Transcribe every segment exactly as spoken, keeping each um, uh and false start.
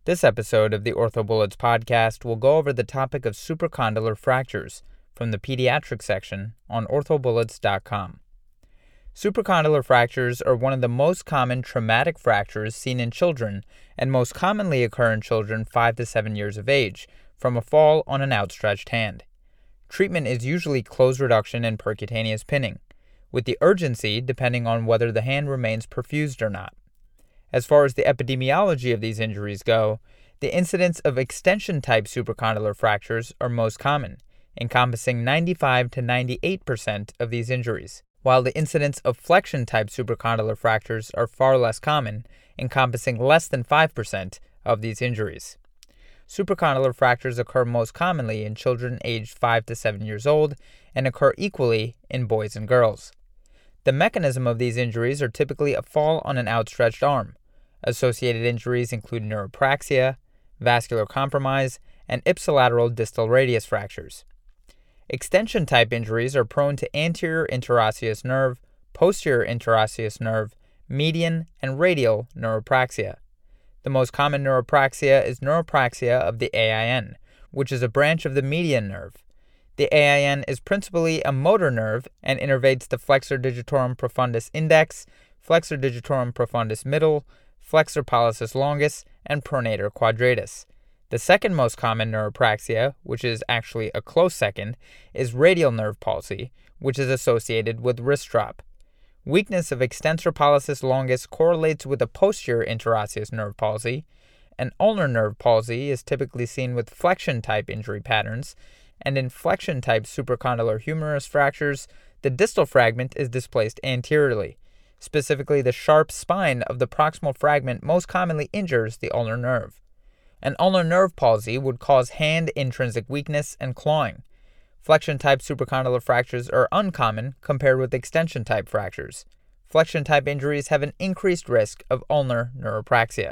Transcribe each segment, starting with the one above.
This episode of the OrthoBullets podcast will go over the topic of supracondylar fractures from the pediatric section on ortho bullets dot com. Supracondylar fractures are one of the most common traumatic fractures seen in children and most commonly occur in children five to seven years of age from a fall on an outstretched hand. Treatment is usually closed reduction and percutaneous pinning, with the urgency depending on whether the hand remains perfused or not. As far as the epidemiology of these injuries go, the incidence of extension-type supracondylar fractures are most common, encompassing ninety-five to ninety-eight percent of these injuries, while the incidence of flexion-type supracondylar fractures are far less common, encompassing less than five percent of these injuries. Supracondylar fractures occur most commonly in children aged five to seven years old and occur equally in boys and girls. The mechanism of these injuries are typically a fall on an outstretched arm. Associated injuries include neuropraxia, vascular compromise, and ipsilateral distal radius fractures. Extension-type injuries are prone to anterior interosseous nerve, posterior interosseous nerve, median, and radial neuropraxia. The most common neuropraxia is neuropraxia of the A I N, which is a branch of the median nerve. The A I N is principally a motor nerve and innervates the flexor digitorum profundus index, flexor digitorum profundus middle, flexor pollicis longus, and pronator quadratus. The second most common neuropraxia, which is actually a close second, is radial nerve palsy, which is associated with wrist drop. Weakness of extensor pollicis longus correlates with a posterior interosseous nerve palsy, and ulnar nerve palsy is typically seen with flexion-type injury patterns, and in flexion-type supracondylar humerus fractures, the distal fragment is displaced anteriorly. Specifically, the sharp spine of the proximal fragment most commonly injures the ulnar nerve. An ulnar nerve palsy would cause hand intrinsic weakness and clawing. Flexion-type supracondylar fractures are uncommon compared with extension-type fractures. Flexion-type injuries have an increased risk of ulnar neuropraxia.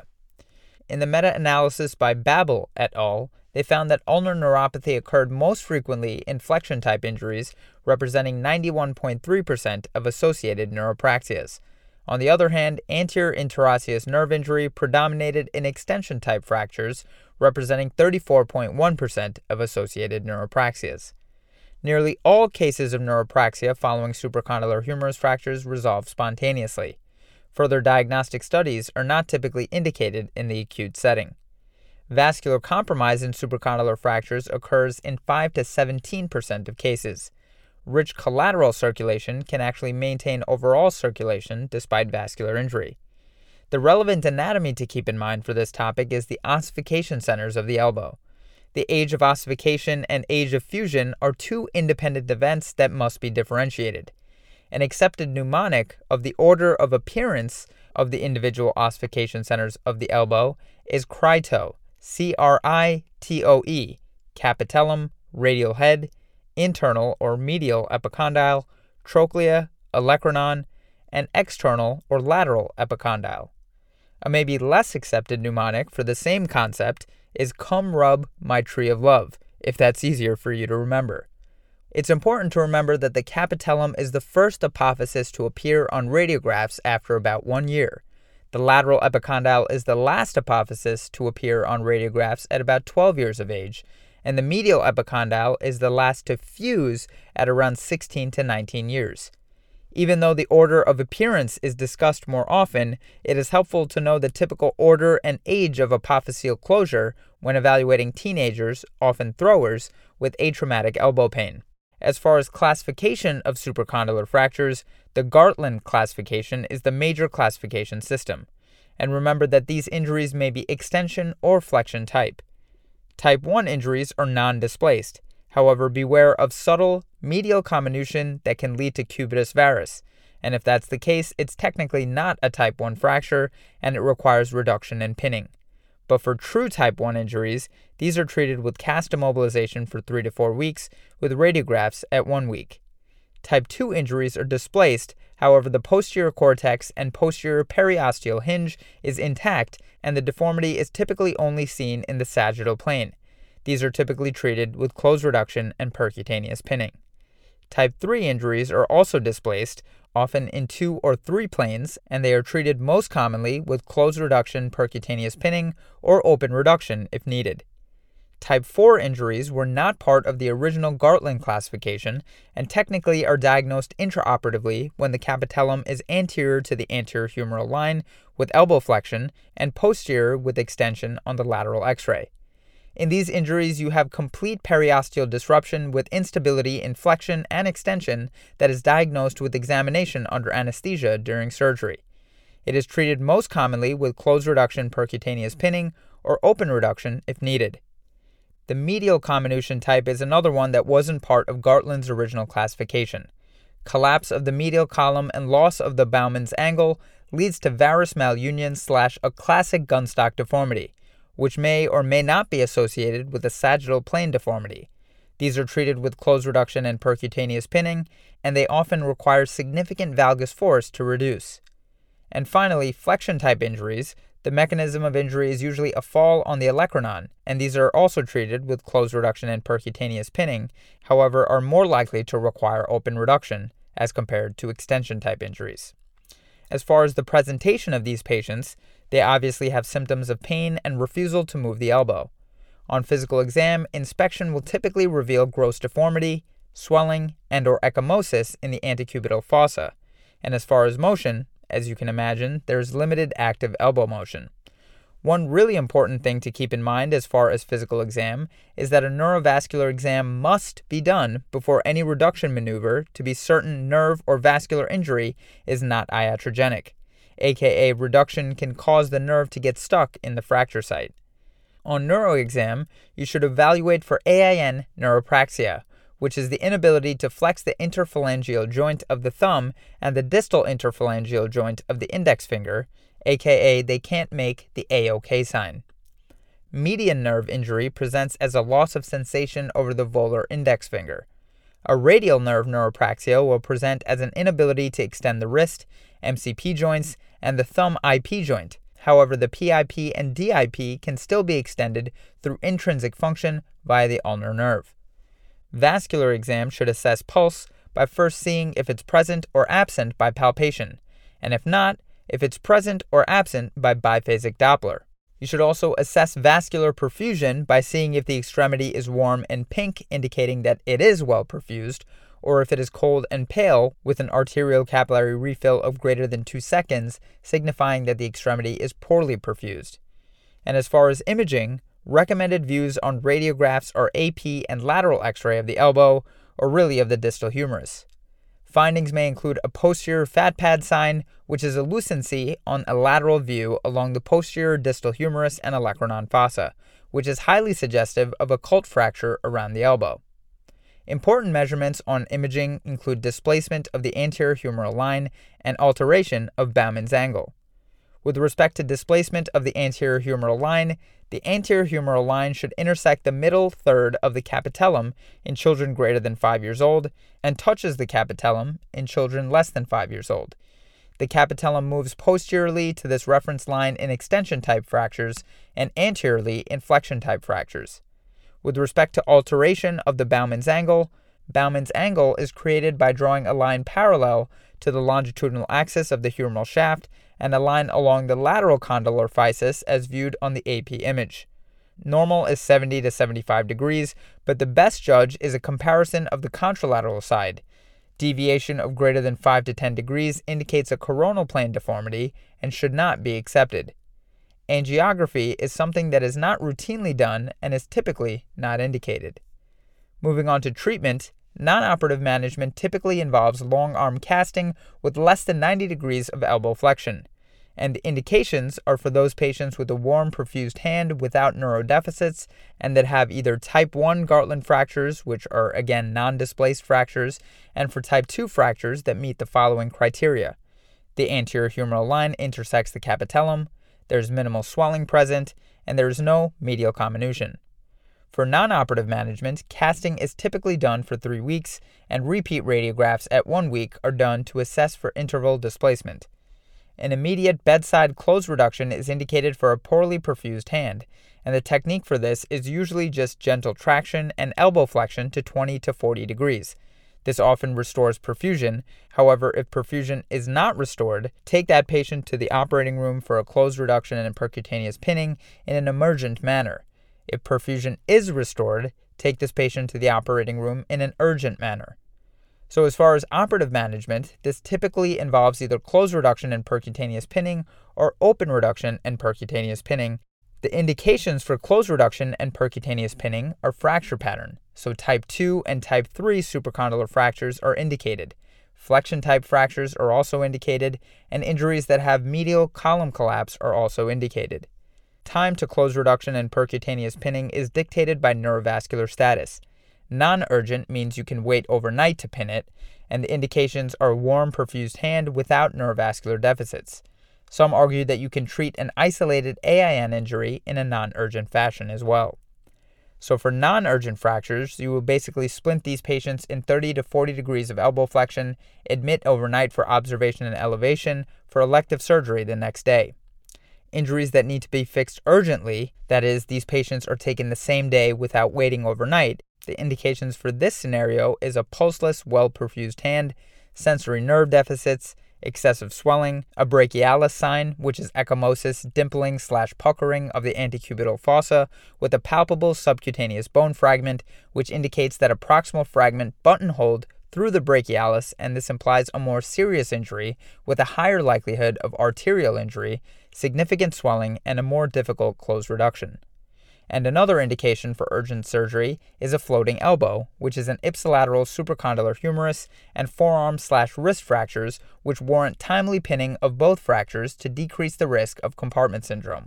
In the meta-analysis by Babel et al., they found that ulnar neuropathy occurred most frequently in flexion-type injuries, representing ninety-one point three percent of associated neuropraxias. On the other hand, anterior interosseous nerve injury predominated in extension-type fractures, representing thirty-four point one percent of associated neuropraxias. Nearly all cases of neuropraxia following supracondylar humerus fractures resolve spontaneously. Further diagnostic studies are not typically indicated in the acute setting. Vascular compromise in supracondylar fractures occurs in five to seventeen percent of cases. Rich collateral circulation can actually maintain overall circulation despite vascular injury. The relevant anatomy to keep in mind for this topic is the ossification centers of the elbow. The age of ossification and age of fusion are two independent events that must be differentiated. An accepted mnemonic of the order of appearance of the individual ossification centers of the elbow is CRITOE, C R I T O E, capitellum, radial head, internal or medial epicondyle, trochlea, olecranon, and external or lateral epicondyle. A maybe less accepted mnemonic for the same concept is come rub my tree of love, if that's easier for you to remember. It's important to remember that the capitellum is the first apophysis to appear on radiographs after about one year. The lateral epicondyle is the last apophysis to appear on radiographs at about twelve years of age, and the medial epicondyle is the last to fuse at around sixteen to nineteen years. Even though the order of appearance is discussed more often, it is helpful to know the typical order and age of apophyseal closure when evaluating teenagers, often throwers, with atraumatic elbow pain. As far as classification of supracondylar fractures, the Gartland classification is the major classification system. And remember that these injuries may be extension or flexion type. Type one injuries are non-displaced. However, beware of subtle medial comminution that can lead to cubitus varus. And if that's the case, it's technically not a type one fracture and it requires reduction and pinning. But for true type one injuries, these are treated with cast immobilization for three to four weeks with radiographs at one week. Type two injuries are displaced, however the posterior cortex and posterior periosteal hinge is intact and the deformity is typically only seen in the sagittal plane. These are typically treated with closed reduction and percutaneous pinning. Type three injuries are also displaced, often in two or three planes, and they are treated most commonly with closed reduction percutaneous pinning or open reduction if needed. Type four injuries were not part of the original Gartland classification and technically are diagnosed intraoperatively when the capitellum is anterior to the anterior humeral line with elbow flexion and posterior with extension on the lateral X-ray. In these injuries, you have complete periosteal disruption with instability in flexion and extension that is diagnosed with examination under anesthesia during surgery. It is treated most commonly with closed reduction percutaneous pinning or open reduction if needed. The medial comminution type is another one that wasn't part of Gartland's original classification. Collapse of the medial column and loss of the Bowman's angle leads to varus malunion slash a classic gunstock deformity, which may or may not be associated with a sagittal plane deformity. These are treated with closed reduction and percutaneous pinning, and they often require significant valgus force to reduce. And finally, flexion-type injuries. The mechanism of injury is usually a fall on the olecranon, and these are also treated with closed reduction and percutaneous pinning, however, are more likely to require open reduction as compared to extension-type injuries. As far as the presentation of these patients, they obviously have symptoms of pain and refusal to move the elbow. On physical exam, inspection will typically reveal gross deformity, swelling, and or ecchymosis in the antecubital fossa, and as far as motion, as you can imagine, there's limited active elbow motion. One really important thing to keep in mind as far as physical exam is that a neurovascular exam must be done before any reduction maneuver to be certain nerve or vascular injury is not iatrogenic, aka reduction can cause the nerve to get stuck in the fracture site. On neuroexam, you should evaluate for A I N neuropraxia, which is the inability to flex the interphalangeal joint of the thumb and the distal interphalangeal joint of the index finger, aka they can't make the A O K sign. Median nerve injury presents as a loss of sensation over the volar index finger. A radial nerve neuropraxia will present as an inability to extend the wrist, M C P joints, and the thumb I P joint. However, the P I P and D I P can still be extended through intrinsic function via the ulnar nerve. Vascular exam should assess pulse by first seeing if it's present or absent by palpation, and if not, if it's present or absent by biphasic Doppler. You should also assess vascular perfusion by seeing if the extremity is warm and pink, indicating that it is well perfused, or if it is cold and pale with an arterial capillary refill of greater than two seconds, signifying that the extremity is poorly perfused. And as far as imaging, recommended views on radiographs are A P and lateral X-ray of the elbow, or really of the distal humerus. Findings may include a posterior fat pad sign, which is a lucency on a lateral view along the posterior distal humerus and olecranon fossa, which is highly suggestive of a cult fracture around the elbow. Important measurements on imaging include displacement of the anterior humeral line and alteration of Bowman's angle. With respect to displacement of the anterior humeral line, the anterior humeral line should intersect the middle third of the capitellum in children greater than five years old and touches the capitellum in children less than five years old. The capitellum moves posteriorly to this reference line in extension-type fractures and anteriorly in flexion-type fractures. With respect to alteration of the Bowman's angle, Bowman's angle is created by drawing a line parallel to the longitudinal axis of the humeral shaft and a line along the lateral condylar physis as viewed on the A P image. Normal is seventy to seventy-five degrees, but the best judge is a comparison of the contralateral side. Deviation of greater than five to ten degrees indicates a coronal plane deformity and should not be accepted. Angiography is something that is not routinely done and is typically not indicated. Moving on to treatment, non-operative management typically involves long arm casting with less than ninety degrees of elbow flexion, and the indications are for those patients with a warm perfused hand without neurodeficits and that have either type one Gartland fractures, which are again non-displaced fractures, and for type two fractures that meet the following criteria. The anterior humeral line intersects the capitellum, there's minimal swelling present, and there is no medial comminution. For non-operative management, casting is typically done for three weeks, and repeat radiographs at one week are done to assess for interval displacement. An immediate bedside closed reduction is indicated for a poorly perfused hand, and the technique for this is usually just gentle traction and elbow flexion to twenty to forty degrees. This often restores perfusion. However, if perfusion is not restored, take that patient to the operating room for a closed reduction and percutaneous pinning in an emergent manner. If perfusion is restored, take this patient to the operating room in an urgent manner. So as far as operative management, this typically involves either closed reduction and percutaneous pinning or open reduction and percutaneous pinning. The indications for closed reduction and percutaneous pinning are fracture pattern, so type two and type three supracondylar fractures are indicated. Flexion type fractures are also indicated, and injuries that have medial column collapse are also indicated. Time to closed reduction and percutaneous pinning is dictated by neurovascular status. Non-urgent means you can wait overnight to pin it, and the indications are warm perfused hand without neurovascular deficits. Some argue that you can treat an isolated A I N injury in a non-urgent fashion as well. So for non-urgent fractures, you will basically splint these patients in thirty to forty degrees of elbow flexion, admit overnight for observation and elevation for elective surgery the next day. Injuries that need to be fixed urgently, that is, these patients are taken the same day without waiting overnight, the indications for this scenario is a pulseless, well-perfused hand, sensory nerve deficits, excessive swelling, a brachialis sign, which is ecchymosis, dimpling slash puckering of the antecubital fossa, with a palpable subcutaneous bone fragment, which indicates that a proximal fragment buttonholed through the brachialis, and this implies a more serious injury with a higher likelihood of arterial injury, significant swelling, and a more difficult closed reduction. And another indication for urgent surgery is a floating elbow, which is an ipsilateral supracondylar humerus, and forearm slash wrist fractures, which warrant timely pinning of both fractures to decrease the risk of compartment syndrome.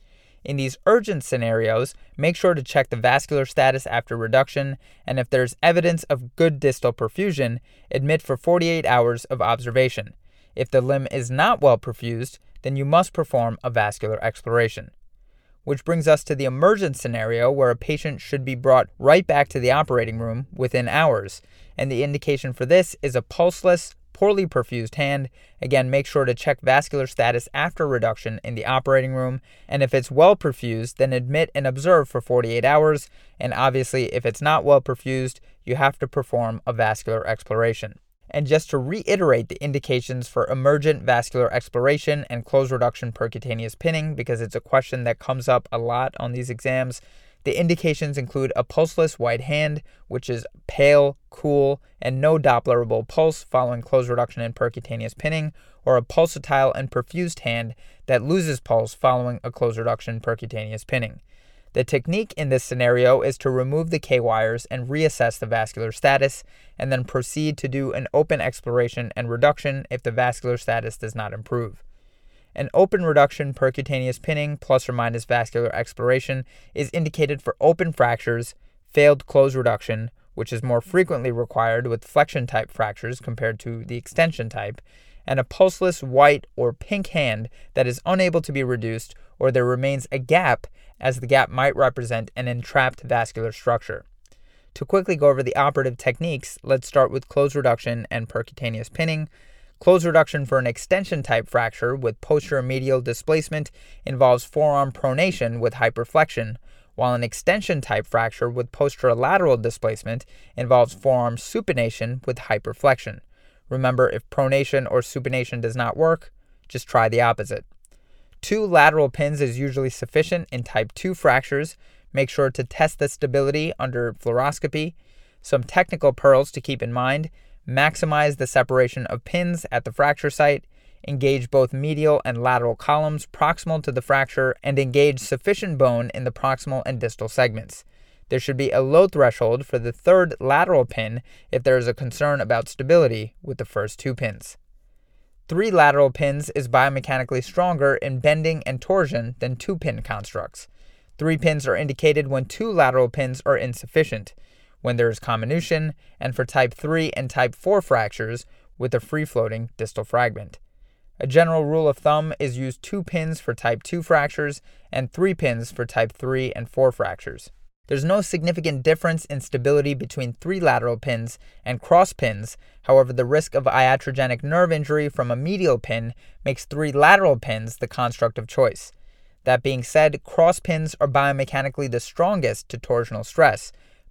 In these urgent scenarios, make sure to check the vascular status after reduction, and if there's evidence of good distal perfusion, admit for forty-eight hours of observation. If the limb is not well perfused, then you must perform a vascular exploration. Which brings us to the emergent scenario where a patient should be brought right back to the operating room within hours, and the indication for this is a pulseless, poorly perfused hand. Again, make sure to check vascular status after reduction in the operating room, and if it's well perfused, then admit and observe for forty-eight hours, and obviously if it's not well perfused, you have to perform a vascular exploration. And just to reiterate the indications for emergent vascular exploration and closed reduction percutaneous pinning, because it's a question that comes up a lot on these exams, the indications include a pulseless white hand, which is pale, cool, and no Dopplerable pulse following closed reduction and percutaneous pinning, or a pulsatile and perfused hand that loses pulse following a closed reduction percutaneous pinning. The technique in this scenario is to remove the K-wires and reassess the vascular status, and then proceed to do an open exploration and reduction if the vascular status does not improve. An open reduction percutaneous pinning plus or minus vascular exploration is indicated for open fractures, failed closed reduction, which is more frequently required with flexion type fractures compared to the extension type, and a pulseless white or pink hand that is unable to be reduced, or there remains a gap, as the gap might represent an entrapped vascular structure. To quickly go over the operative techniques, let's start with closed reduction and percutaneous pinning. Closed reduction for an extension type fracture with posterior medial displacement involves forearm pronation with hyperflexion, while an extension type fracture with posterolateral displacement involves forearm supination with hyperflexion. Remember, if pronation or supination does not work, just try the opposite. Two lateral pins is usually sufficient in type two fractures. Make sure to test the stability under fluoroscopy. Some technical pearls to keep in mind: maximize the separation of pins at the fracture site, engage both medial and lateral columns proximal to the fracture, and engage sufficient bone in the proximal and distal segments. There should be a low threshold for the third lateral pin if there is a concern about stability with the first two pins. Three lateral pins is biomechanically stronger in bending and torsion than two pin constructs. Three pins are indicated when two lateral pins are insufficient, when there is comminution, and for type three and type four fractures with a free-floating distal fragment. A general rule of thumb is use two pins for type two fractures and three pins for type three and four fractures. There's no significant difference in stability between three lateral pins and cross pins. However, the risk of iatrogenic nerve injury from a medial pin makes three lateral pins the construct of choice. That being said, cross pins are biomechanically the strongest to torsional stress.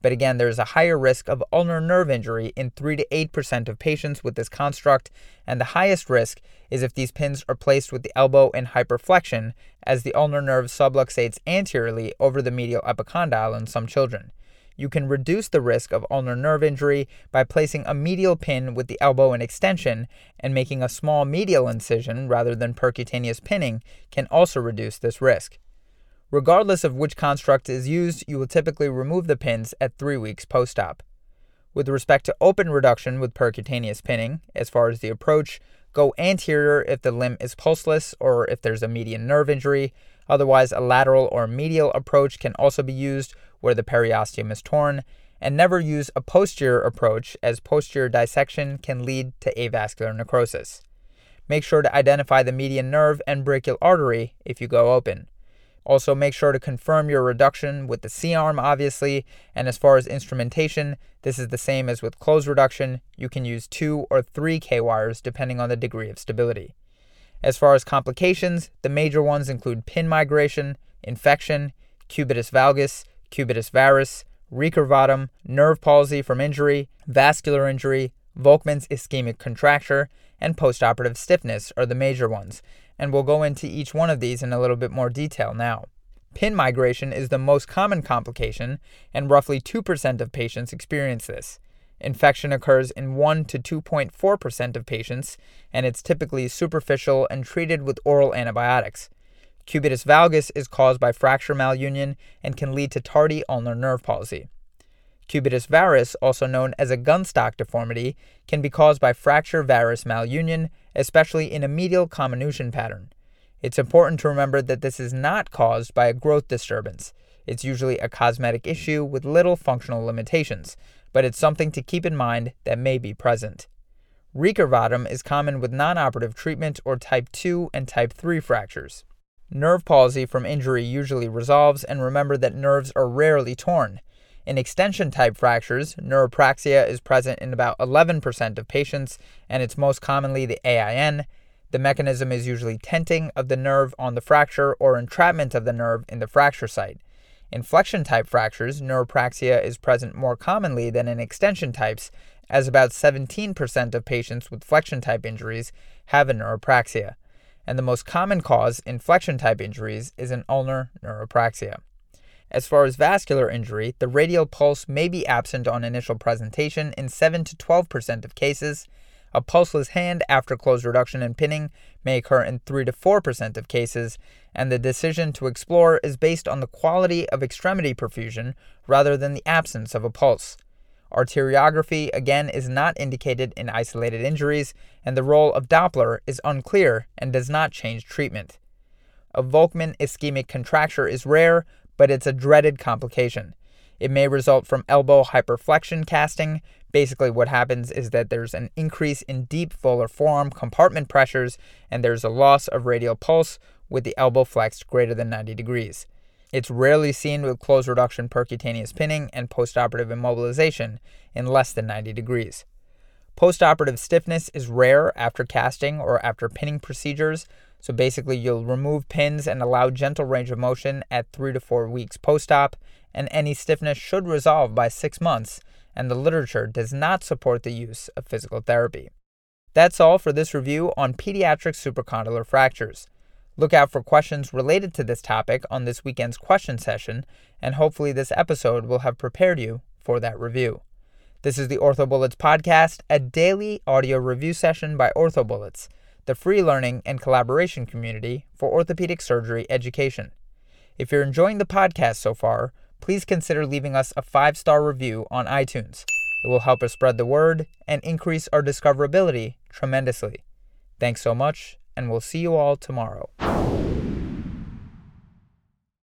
but again, there is a higher risk of ulnar nerve injury in three to eight percent of patients with this construct, and the highest risk is if these pins are placed with the elbow in hyperflexion, as the ulnar nerve subluxates anteriorly over the medial epicondyle in some children. You can reduce the risk of ulnar nerve injury by placing a medial pin with the elbow in extension, and making a small medial incision rather than percutaneous pinning can also reduce this risk. Regardless of which construct is used, you will typically remove the pins at three weeks post-op. With respect to open reduction with percutaneous pinning, as far as the approach, go anterior if the limb is pulseless or if there's a median nerve injury. Otherwise, a lateral or medial approach can also be used where the periosteum is torn, and never use a posterior approach, as posterior dissection can lead to avascular necrosis. Make sure to identify the median nerve and brachial artery if you go open. Also, make sure to confirm your reduction with the C-arm, obviously, and as far as instrumentation, this is the same as with closed reduction. You can use two or three K-wires depending on the degree of stability. As far as complications, the major ones include pin migration, infection, cubitus valgus, cubitus varus, recurvatum, nerve palsy from injury, vascular injury, Volkmann's ischemic contracture, and postoperative stiffness are the major ones, and we'll go into each one of these in a little bit more detail now. Pin migration is the most common complication, and roughly two percent of patients experience this. Infection occurs in one to two point four percent of patients, and it's typically superficial and treated with oral antibiotics. Cubitus valgus is caused by fracture malunion and can lead to tardy ulnar nerve palsy. Cubitus varus, also known as a gunstock deformity, can be caused by fracture varus malunion, especially in a medial comminution pattern. It's important to remember that this is not caused by a growth disturbance. It's usually a cosmetic issue with little functional limitations, but it's something to keep in mind that may be present. Recurvatum is common with non-operative treatment or type two and type three fractures. Nerve palsy from injury usually resolves, and remember that nerves are rarely torn. In extension-type fractures, neuropraxia is present in about eleven percent of patients, and it's most commonly the A I N. The mechanism is usually tenting of the nerve on the fracture or entrapment of the nerve in the fracture site. In flexion-type fractures, neuropraxia is present more commonly than in extension types, as about seventeen percent of patients with flexion-type injuries have a neuropraxia, and the most common cause in flexion-type injuries is an ulnar neuropraxia. As far as vascular injury, the radial pulse may be absent on initial presentation in seven to twelve percent of cases. A pulseless hand after closed reduction and pinning may occur in three to four percent of cases, and the decision to explore is based on the quality of extremity perfusion rather than the absence of a pulse. Arteriography, again, is not indicated in isolated injuries, and the role of Doppler is unclear and does not change treatment. A Volkmann ischemic contracture is rare, but it's a dreaded complication. It may result from elbow hyperflexion casting. Basically, what happens is that there's an increase in deep volar forearm compartment pressures, and there's a loss of radial pulse with the elbow flexed greater than ninety degrees. It's rarely seen with closed reduction percutaneous pinning and postoperative immobilization in less than ninety degrees. Postoperative stiffness is rare after casting or after pinning procedures, so basically you'll remove pins and allow gentle range of motion at three to four weeks post-op, and any stiffness should resolve by six months, and the literature does not support the use of physical therapy. That's all for this review on pediatric supracondylar fractures. Look out for questions related to this topic on this weekend's question session, and hopefully this episode will have prepared you for that review. This is the OrthoBullets podcast, a daily audio review session by OrthoBullets, the free learning and collaboration community for orthopedic surgery education. If you're enjoying the podcast so far, please consider leaving us a five-star review on iTunes. It will help us spread the word and increase our discoverability tremendously. Thanks so much, and we'll see you all tomorrow.